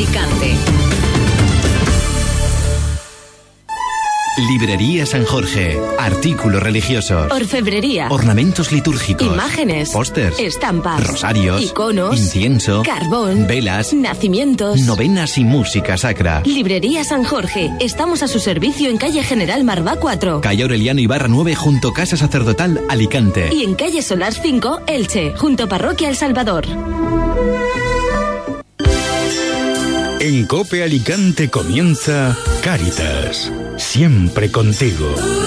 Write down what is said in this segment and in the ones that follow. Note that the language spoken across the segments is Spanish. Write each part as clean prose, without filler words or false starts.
Alicante. Librería San Jorge. Artículos religiosos. Orfebrería. Ornamentos litúrgicos. Imágenes. Pósters. Estampas. Rosarios. Iconos. Incienso. Carbón. Velas. Nacimientos. Novenas y música sacra. Librería San Jorge. Estamos a su servicio en calle General Marvá 4. Calle Aureliano Ibarra 9 junto Casa Sacerdotal, Alicante. Y en calle Solar 5, Elche, junto Parroquia El Salvador. En COPE Alicante comienza Cáritas, siempre contigo.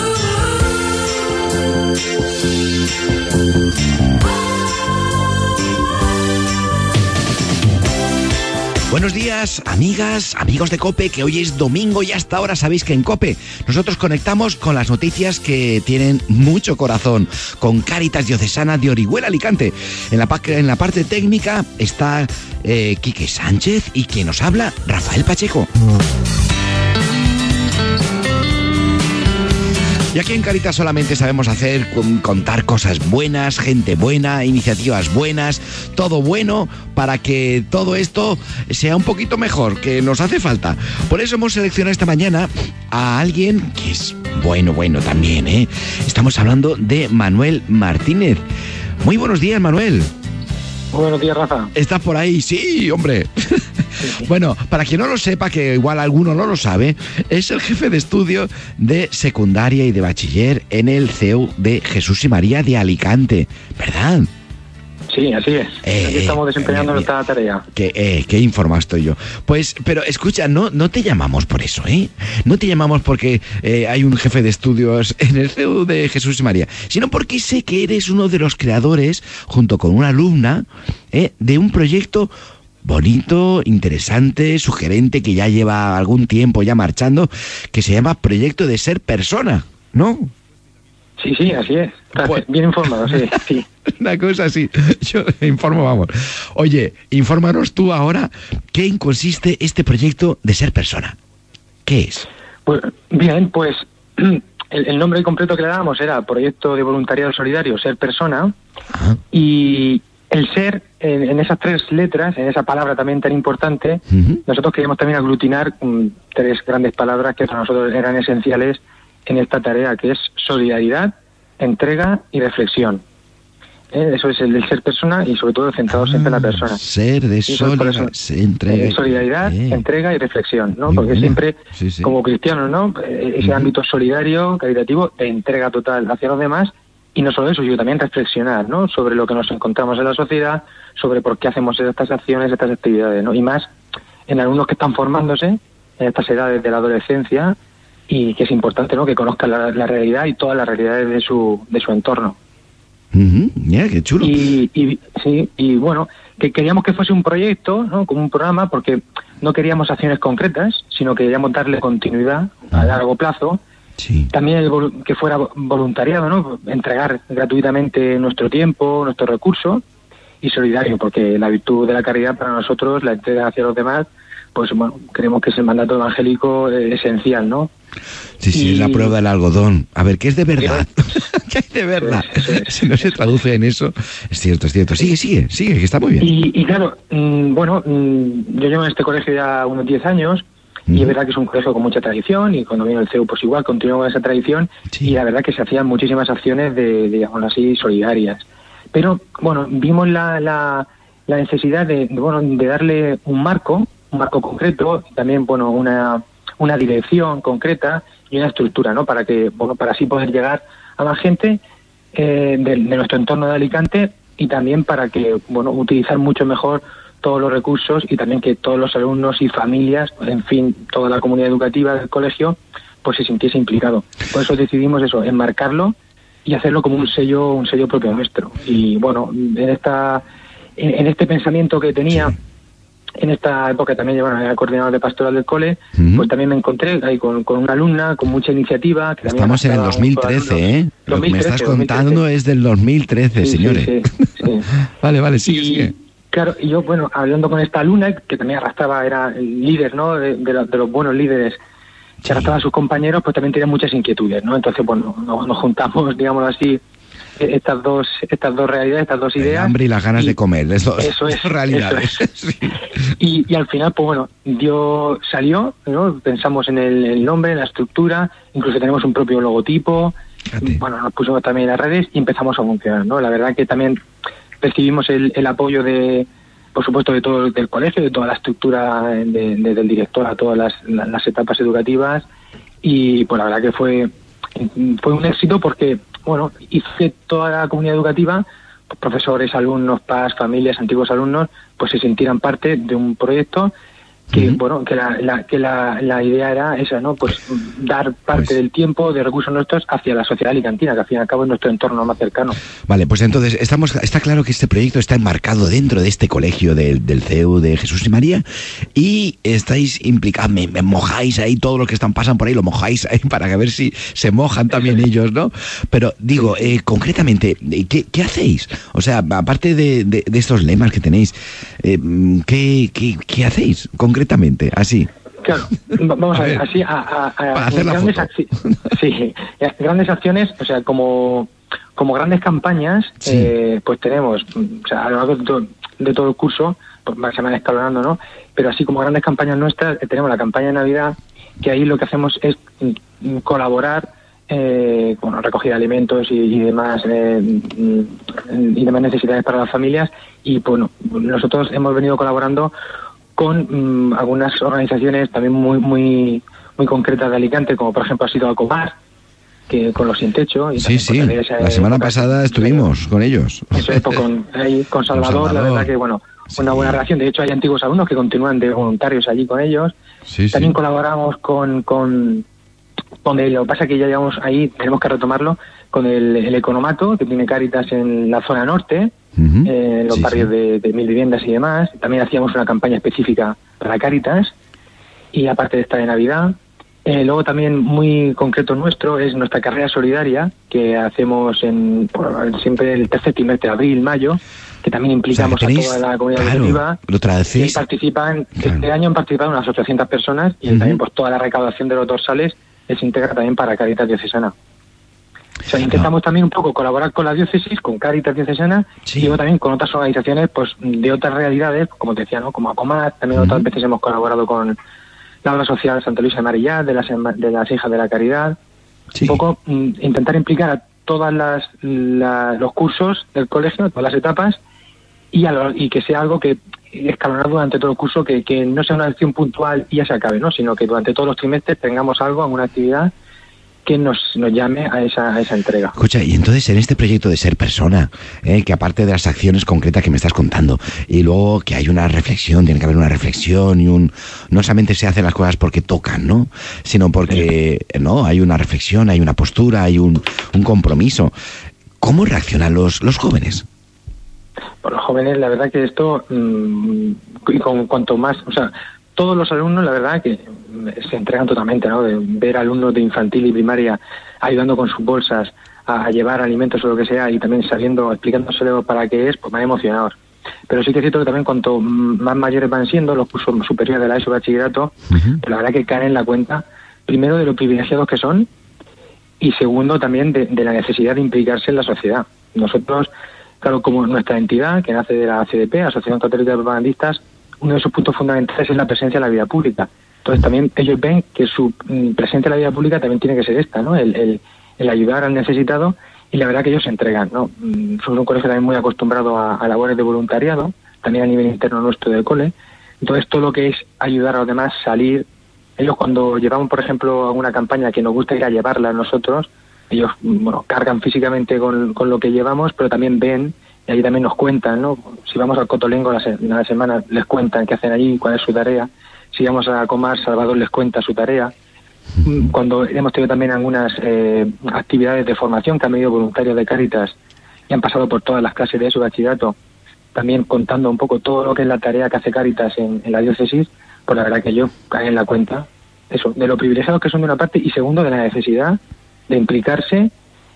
Buenos días, amigas, amigos de COPE, que hoy es domingo y hasta ahora sabéis que en COPE nosotros conectamos con las noticias que tienen mucho corazón, con Cáritas Diocesana de Orihuela, Alicante. En la parte técnica está Quique Sánchez y quien nos habla, Rafael Pacheco. Y aquí en Cáritas solamente sabemos contar cosas buenas, gente buena, iniciativas buenas, todo bueno para que todo esto sea un poquito mejor, que nos hace falta. Por eso hemos seleccionado esta mañana a alguien que es bueno también, ¿eh? Estamos hablando de Manuel Martínez. Muy buenos días, Manuel. Muy buenos días, Rafa. ¿Estás por ahí? Sí, hombre. Sí. Bueno, para quien no lo sepa, que igual alguno no lo sabe, es el jefe de estudio de secundaria y de bachiller en el CEU de Jesús y María de Alicante, ¿verdad? Sí, así es. Aquí estamos desempeñando nuestra tarea. Qué informado estoy yo. Pues, pero escucha, no te llamamos por eso, ¿eh? No te llamamos porque hay un jefe de estudios en el CEU de Jesús y María, sino porque sé que eres uno de los creadores, junto con una alumna, de un proyecto bonito, interesante, sugerente, que ya lleva algún tiempo ya marchando, que se llama Proyecto de Ser Persona, ¿no? Sí, así es. Estás bien informado, sí. Una cosa así, yo informo, vamos. Oye, infórmanos tú ahora, ¿qué consiste este proyecto de Ser Persona? ¿Qué es? Pues, bien, pues el nombre completo que le dábamos era Proyecto de Voluntariado Solidario Ser Persona. Ajá. Y el ser, en esas tres letras, en esa palabra también tan importante, nosotros queríamos también aglutinar tres grandes palabras que para nosotros eran esenciales en esta tarea, que es solidaridad, entrega y reflexión. Eso es el ser persona y sobre todo centrado siempre en la persona. Ser de solidaridad, entrega y reflexión, ¿no? Porque siempre, como cristianos, ¿no? Ese ámbito solidario, caritativo, de entrega total hacia los demás. Y no solo eso, sino también reflexionar, ¿no? Sobre lo que nos encontramos en la sociedad, sobre por qué hacemos estas acciones, estas actividades, ¿no? Y más en alumnos que están formándose en estas edades de la adolescencia, y que es importante, ¿no? Que conozcan la realidad y todas las realidades de su entorno. Qué chulo. Y bueno, que queríamos que fuese un proyecto, ¿no? Como un programa, porque no queríamos acciones concretas, sino que queríamos darle continuidad a largo plazo. Sí. También que fuera voluntariado, ¿no? Entregar gratuitamente nuestro tiempo, nuestros recursos, y solidario, porque la virtud de la caridad para nosotros, la entrega hacia los demás, pues bueno, creemos que es el mandato evangélico esencial, ¿no? Sí, es la prueba del algodón. A ver, ¿qué es de verdad? ¿Qué hay de verdad? Si no se traduce en eso, es cierto. Sigue, que está muy bien. Y claro, yo llevo en este colegio ya unos 10 años, y es verdad que es un colegio con mucha tradición, y cuando vino el CEU pues igual continuó con esa tradición, y la verdad que se hacían muchísimas acciones digamos así, solidarias. Pero bueno, vimos la necesidad de darle un marco concreto, también bueno una dirección concreta y una estructura, ¿no? Para así poder llegar a más gente de nuestro entorno de Alicante, y también para que utilizar mucho mejor todos los recursos, y también que todos los alumnos y familias, en fin, toda la comunidad educativa del colegio, pues se sintiese implicado. Por eso decidimos eso, enmarcarlo y hacerlo como un sello propio nuestro. Y bueno, en este pensamiento que tenía, en esta época también, era coordinador de pastoral del cole, pues también me encontré ahí con una alumna con mucha iniciativa. Que estamos en el 2013, ¿eh? Lo que me estás contando es del 2013, señores. Sí. Vale, sigue. Claro, y yo, hablando con esta alumna, que también arrastraba, era el líder, ¿no? De los buenos líderes, que arrastraba a sus compañeros, pues también tenía muchas inquietudes, ¿no? Entonces, nos juntamos, digamos así, estas dos realidades, estas dos ideas. El hambre y las ganas de comer, eso es realidades. Eso es. Sí. Y al final, pues bueno, salió, ¿no? Pensamos en el nombre, en la estructura, incluso tenemos un propio logotipo. Fíjate. Bueno, nos pusimos también en las redes y empezamos a funcionar, ¿no? La verdad que también recibimos el apoyo por supuesto, de todo del colegio, de toda la estructura, desde el director a todas las etapas educativas, y pues la verdad que fue un éxito porque, bueno, hizo que toda la comunidad educativa, pues, profesores, alumnos, padres, familias, antiguos alumnos, pues se sintieran parte de un proyecto que, bueno, que la idea era esa, ¿no? Pues dar parte del tiempo, de recursos nuestros hacia la sociedad alicantina, que al fin y al cabo es nuestro entorno más cercano. Vale, pues entonces está claro que este proyecto está enmarcado dentro de este colegio del CEU de Jesús y María, y estáis implicados, me mojáis ahí, todo lo que pasan por ahí, lo mojáis ahí para ver si se mojan también ellos, ¿no? Pero digo, concretamente, ¿qué hacéis? O sea, aparte de estos lemas que tenéis, ¿qué hacéis concretamente, así? Claro, vamos a ver, así para hacer la foto. Sí, grandes acciones, o sea, como grandes campañas, sí. Pues tenemos, o sea, a lo largo de todo el curso, pues se van escalonando, ¿no? Pero así como grandes campañas nuestras, tenemos la campaña de Navidad, que ahí lo que hacemos es colaborar, bueno, recogida de alimentos y demás necesidades para las familias, y bueno, nosotros hemos venido colaborando con algunas organizaciones también muy concretas de Alicante, como por ejemplo ha sido Acomar, que con los Sin Techo. Y sí, la semana pasada estuvimos con ellos. Eso es, con Salvador, la verdad que bueno, una buena relación. De hecho hay antiguos alumnos que continúan de voluntarios allí con ellos. También colaboramos con lo que pasa que ya llevamos ahí, tenemos que retomarlo, con el economato que tiene Cáritas en la zona norte, en los barrios de 1000 viviendas y demás. También hacíamos una campaña específica para Cáritas, y aparte de esta de Navidad. Luego también muy concreto nuestro es nuestra carrera solidaria, que hacemos siempre el tercer trimestre de abril, mayo, que también implicamos a toda la comunidad educativa. Lo traducís. Este año han participado unas 800 personas, y también pues toda la recaudación de los dorsales se integra también para Cáritas Diocesana. O sea, intentamos también un poco colaborar con la diócesis, con Cáritas Diocesana, y luego también con otras organizaciones pues de otras realidades, como te decía, ¿no? Como Acomar. También otras veces hemos colaborado con la obra social Santa Luisa de Marillat, de las Hijas de la Caridad. Un poco intentar implicar a todas los cursos del colegio, todas las etapas, y que sea algo que escalonar durante todo el curso, que no sea una acción puntual y ya se acabe, ¿no? Sino que durante todos los trimestres tengamos algo, alguna actividad que nos llame a esa entrega. Escucha, y entonces en este proyecto de Ser Persona, que aparte de las acciones concretas que me estás contando, y luego que hay una reflexión, tiene que haber una reflexión, y no solamente se hacen las cosas porque tocan, ¿no? Sino porque no hay una reflexión, hay una postura, hay un compromiso. ¿Cómo reaccionan los jóvenes? Pues los jóvenes, la verdad que esto, y con cuanto más, o sea, todos los alumnos, la verdad que se entregan totalmente, ¿no? De ver alumnos de infantil y primaria ayudando con sus bolsas a llevar alimentos o lo que sea, y también explicándoselo para qué es, pues me ha emocionado. Pero sí que es cierto que también cuanto más mayores van siendo los cursos superiores de la ESO bachillerato, pues la verdad que caen en la cuenta, primero de lo privilegiados que son, y segundo también de la necesidad de implicarse en la sociedad. Nosotros, claro, como nuestra entidad, que nace de la ACDP, Asociación Católica de Propagandistas, uno de sus puntos fundamentales es la presencia en la vida pública. Entonces también ellos ven que su presencia en la vida pública también tiene que ser esta, ¿no? El ayudar al necesitado, y la verdad que ellos se entregan, ¿no? Somos un colegio también muy acostumbrado a labores de voluntariado, también a nivel interno nuestro del cole. Entonces todo lo que es ayudar a los demás, salir. Ellos cuando llevamos, por ejemplo, alguna campaña que nos gusta ir a llevarla a nosotros, ellos, bueno, cargan físicamente con lo que llevamos, pero también ven, y ahí también nos cuentan, ¿no? Si vamos al Cotolengo la semana, les cuentan qué hacen allí, cuál es su tarea. Si vamos a Comar, Salvador les cuenta su tarea. Cuando hemos tenido también algunas actividades de formación que han venido voluntarios de Cáritas y han pasado por todas las clases de su bachillerato, también contando un poco todo lo que es la tarea que hace Cáritas en la diócesis, pues la verdad que ellos caen en la cuenta, eso, de lo privilegiados que son de una parte, y segundo, de la necesidad de implicarse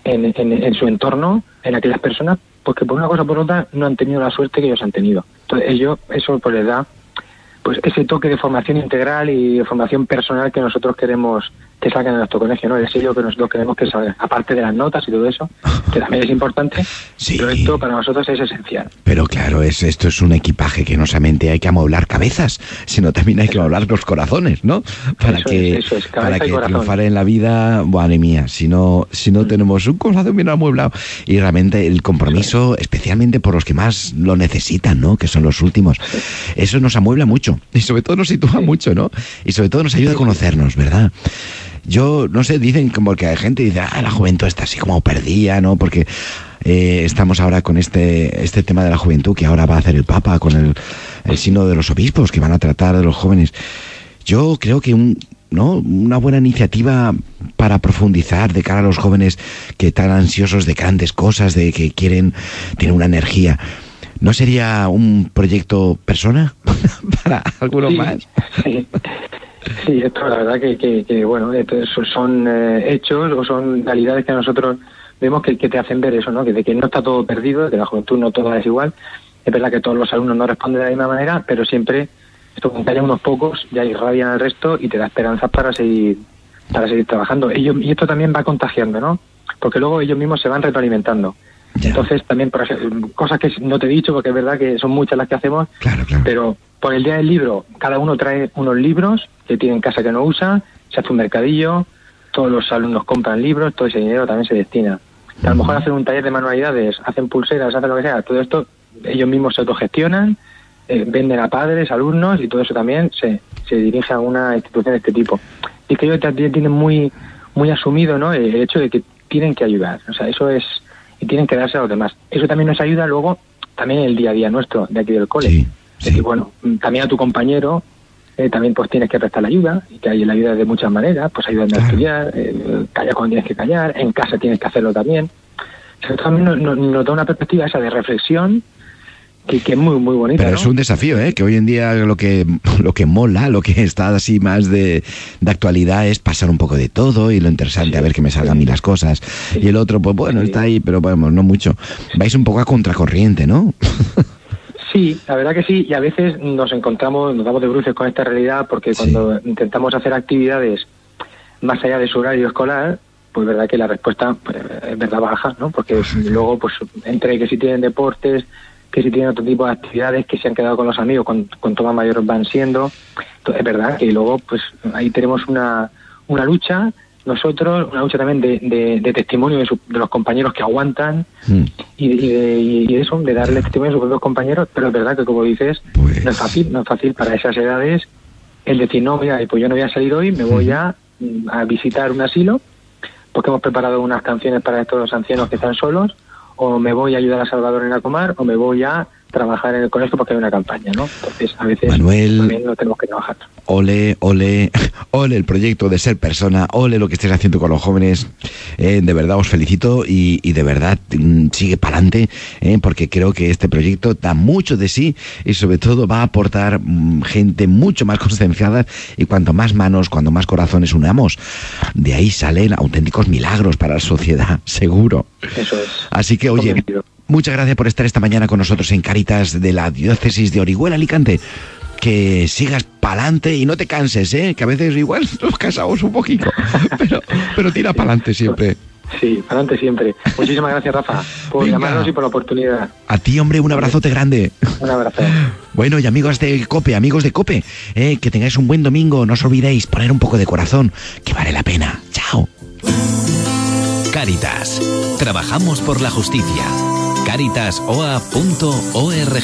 en su entorno, en aquellas personas, porque por una cosa o por otra no han tenido la suerte que ellos han tenido. Entonces ellos, eso pues les da pues ese toque de formación integral y de formación personal que nosotros queremos que salgan en nuestro colegio, ¿no? El sello que nosotros queremos que salga, aparte de las notas y todo eso, que también es importante, sí. Pero esto para nosotros es esencial. Pero claro, esto es un equipaje que no solamente hay que amueblar cabezas, sino también hay que amueblar los corazones, ¿no? Para que triunfar en la vida, madre mía, si no tenemos un corazón bien amueblado. Y realmente el compromiso, especialmente por los que más lo necesitan, ¿no? Que son los últimos. Eso nos amuebla mucho y sobre todo nos sitúa mucho, ¿no? Y sobre todo nos ayuda a conocernos, ¿verdad? Yo, no sé, dicen como que hay gente que dice, la juventud está así como perdida, ¿no? Porque estamos ahora con este tema de la juventud que ahora va a hacer el Papa con el sínodo de los obispos que van a tratar de los jóvenes. Yo creo que una buena iniciativa para profundizar de cara a los jóvenes que están ansiosos de grandes cosas, de que quieren tener una energía. ¿No sería un proyecto persona para algunos más? Sí, esto la verdad que bueno, son hechos o son realidades que nosotros vemos que te hacen ver eso, ¿no? Que de que no está todo perdido, de que la juventud no toda es igual. Es verdad que todos los alumnos no responden de la misma manera, pero siempre esto, con que haya unos pocos, ya irradian al resto y te da esperanzas para seguir trabajando. Y esto también va contagiando, ¿no? Porque luego ellos mismos se van retroalimentando. Ya. Entonces también, por ejemplo, cosas que no te he dicho, porque es verdad que son muchas las que hacemos, claro. Pero por el día del libro, cada uno trae unos libros que tiene en casa que no usa, se hace un mercadillo, todos los alumnos compran libros, todo ese dinero también se destina. Y a lo mejor hacen un taller de manualidades, hacen pulseras, hacen lo que sea, todo esto ellos mismos se autogestionan, venden a padres, alumnos, y todo eso también se dirige a una institución de este tipo. Y que ellos también tienen muy asumido, ¿no?, el hecho de que tienen que ayudar, o sea, eso es, y tienen que darse a los demás. Eso también nos ayuda luego, también en el día a día nuestro, de aquí del cole. Sí. Es decir, bueno, también a tu compañero también pues tienes que prestar la ayuda, y que hay la ayuda de muchas maneras, pues ayudando a estudiar, callar cuando tienes que callar, en casa tienes que hacerlo también. Eso también nos da una perspectiva esa de reflexión que es muy muy bonita. Pero, ¿no?, es un desafío, que hoy en día lo que mola, lo que está así más de actualidad es pasar un poco de todo, y lo interesante a ver que me salgan a mí las cosas. Sí. Y el otro, pues bueno, está ahí, pero bueno, no mucho. Vais un poco a contracorriente, ¿no? Sí, la verdad que sí, y a veces nos damos de bruces con esta realidad, porque cuando intentamos hacer actividades más allá de su horario escolar, pues verdad que la respuesta es verdad baja, ¿no? Porque luego, pues entre que si tienen deportes, que si tienen otro tipo de actividades, que se han quedado con los amigos, cuanto más mayores van siendo, es verdad que luego pues ahí tenemos una lucha, nosotros, una lucha también de testimonio de los compañeros que aguantan, y eso, de darle testimonio a sus propios compañeros, pero es verdad que, como dices, pues no es fácil para esas edades el decir, no, mira, pues yo no voy a salir hoy, me voy a visitar un asilo, porque hemos preparado unas canciones para estos ancianos que están solos, o me voy a ayudar a Salvador en Acomar, o me voy a trabajar en el colegio porque hay una campaña, ¿no? Entonces, a veces Manuel, también lo tenemos que trabajar. Ole el proyecto de Ser Persona, ole lo que estés haciendo con los jóvenes. De verdad os felicito y de verdad sigue para adelante, porque creo que este proyecto da mucho de sí y sobre todo va a aportar gente mucho más concienciada, y cuanto más manos, cuanto más corazones unamos, de ahí salen auténticos milagros para la sociedad, seguro. Eso es. Así que, oye, muchas gracias por estar esta mañana con nosotros en Cáritas de la Diócesis de Orihuela, Alicante. Que sigas pa'lante y no te canses, que a veces igual nos cansamos un poquito, pero tira pa'lante siempre. Sí, pa'lante siempre. Muchísimas gracias, Rafa, por llamarnos y por la oportunidad. A ti, hombre, un abrazote grande. Un abrazo. Bueno, y amigos de COPE, que tengáis un buen domingo. No os olvidéis poner un poco de corazón, que vale la pena. Chao. Cáritas. Trabajamos por la justicia. Caritasoa.org.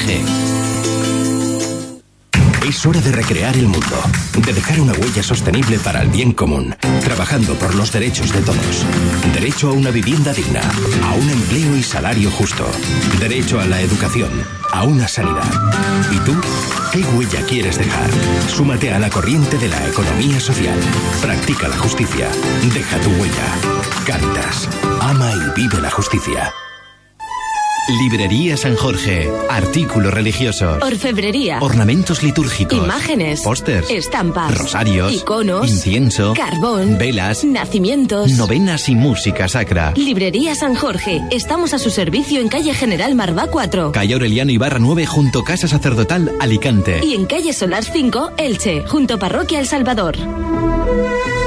Es hora de recrear el mundo, de dejar una huella sostenible para el bien común, trabajando por los derechos de todos. Derecho a una vivienda digna, a un empleo y salario justo. Derecho a la educación, a una sanidad. ¿Y tú? ¿Qué huella quieres dejar? Súmate a la corriente de la economía social. Practica la justicia. Deja tu huella. Cáritas. Ama y vive la justicia. Librería San Jorge. Artículos religiosos. Orfebrería. Ornamentos litúrgicos. Imágenes. Pósters. Estampas. Rosarios. Iconos. Incienso. Carbón. Velas. Nacimientos. Novenas y música sacra. Librería San Jorge. Estamos a su servicio en calle General Marvá 4. Calle Aureliano Ibarra 9 junto Casa Sacerdotal, Alicante. Y en calle Solars 5, Elche, junto Parroquia El Salvador.